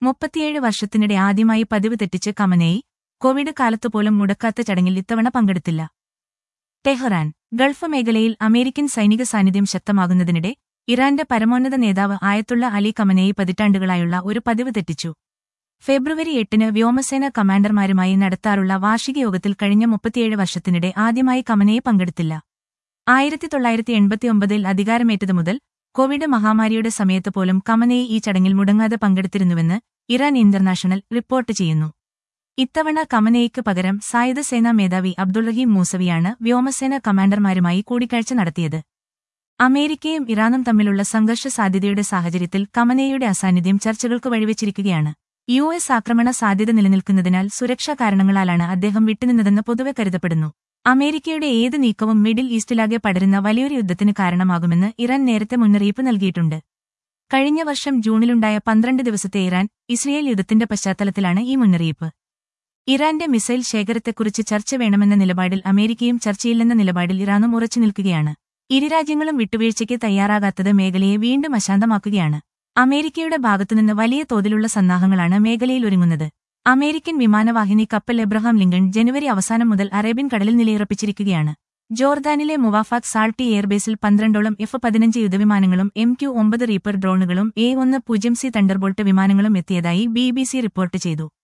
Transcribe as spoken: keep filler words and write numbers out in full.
മുപ്പത്തിയേഴ് വർഷത്തിനിടെ ആദ്യമായി പതിവ് തെറ്റിച്ച് ഖമനേയി, കോവിഡ് കാലത്തുപോലും മുടക്കാത്ത ചടങ്ങിൽ ഇത്തവണ പങ്കെടുത്തില്ല. ടെഹ്റാൻ. ഗൾഫ് മേഖലയിൽ അമേരിക്കൻ സൈനിക സാന്നിധ്യം ശക്തമാകുന്നതിനിടെ ഇറാന്റെ പരമോന്നത നേതാവ് ആയത്തുള്ള അലി ഖമനേയി പതിറ്റാണ്ടുകളായുള്ള ഒരു പതിവ് തെറ്റിച്ചു. ഫെബ്രുവരി എട്ടിന് വ്യോമസേന കമാൻഡർമാരുമായി നടത്താറുള്ള വാർഷിക യോഗത്തിൽ കഴിഞ്ഞ മുപ്പത്തിയേഴ് വർഷത്തിനിടെ ആദ്യമായി ഖമനേയി പങ്കെടുത്തില്ല. ആയിരത്തി തൊള്ളായിരത്തി എൺപത്തിയൊമ്പതിൽ അധികാരമേറ്റതു മുതൽ കോവിഡ് മഹാമാരിയുടെ സമയത്ത് പോലും ഖമനേയി ഈ ചടങ്ങിൽ മുടങ്ങാതെ പങ്കെടുത്തിരുന്നുവെന്ന് ഇറാൻ ഇന്റർനാഷണൽ റിപ്പോർട്ട് ചെയ്യുന്നു. ഇത്തവണ ഖമനേയിക്ക് പകരം സായുധ സേനാ മേധാവി അബ്ദുൾ-റഹീം മൂസവിയാണ് വ്യോമസേന കമാൻഡർമാരുമായി കൂടിക്കാഴ്ച നടത്തിയത്. അമേരിക്കയും ഇറാനും തമ്മിലുള്ള സംഘർഷ സാധ്യതയുടെ സാഹചര്യത്തിൽ ഖമനേയിയുടെ അസാന്നിധ്യം ചർച്ചകൾക്ക് വഴിവെച്ചിരിക്കുകയാണ്. യു എസ് ആക്രമണ സാധ്യത നിലനിൽക്കുന്നതിനാൽ സുരക്ഷാ കാരണങ്ങളാലാണ് അദ്ദേഹം വിട്ടുനിന്നതെന്ന് പൊതുവെ കരുതപ്പെടുന്നു. അമേരിക്കയുടെ ഏത് നീക്കവും മിഡിൽ ഈസ്റ്റിലാകെ പടരുന്ന വലിയൊരു യുദ്ധത്തിന് കാരണമാകുമെന്ന് ഇറാൻ നേരത്തെ മുന്നറിയിപ്പ് നൽകിയിട്ടുണ്ട്. കഴിഞ്ഞ വർഷം ജൂണിലുണ്ടായ പന്ത്രണ്ട് ദിവസത്തെ ഇറാൻ ഇസ്രയേൽ യുദ്ധത്തിന്റെ പശ്ചാത്തലത്തിലാണ് ഈ മുന്നറിയിപ്പ്. ഇറാന്റെ മിസൈൽ ശേഖരത്തെക്കുറിച്ച് ചർച്ച വേണമെന്ന നിലപാടിൽ അമേരിക്കയും ചർച്ചയില്ലെന്ന നിലപാടിൽ ഇറാനും ഉറച്ചു നിൽക്കുകയാണ്. ഇരു രാജ്യങ്ങളും വിട്ടുവീഴ്ചയ്ക്ക് തയ്യാറാകാത്തത് മേഖലയെ വീണ്ടും അശാന്തമാക്കുകയാണ്. അമേരിക്കയുടെ ഭാഗത്തുനിന്ന് വലിയ തോതിലുള്ള സന്നാഹങ്ങളാണ് മേഖലയിൽ ഒരുങ്ങുന്നത്. അമേരിക്കൻ വിമാനവാഹിനി കപ്പൽ എബ്രഹാം ലിങ്കൺ ജനുവരി അവസാനം മുതൽ അറേബ്യൻ കടലിൽ നിലയുറപ്പിച്ചിരിക്കുകയാണ്. ജോർദാനിലെ മുവാഫാഖ് സാൾട്ടി എയർബേസിൽ പന്ത്രണ്ടോളം എഫ് പതിനഞ്ച് യുദ്ധവിമാനങ്ങളും എം ക്യു ഒമ്പത് റീപ്പർ ഡ്രോണുകളും എ ഒന്ന് പൂജ്യം സി തണ്ടർബോൾട്ട് വിമാനങ്ങളും എത്തിയതായി ബി ബി സി റിപ്പോർട്ട് ചെയ്തു.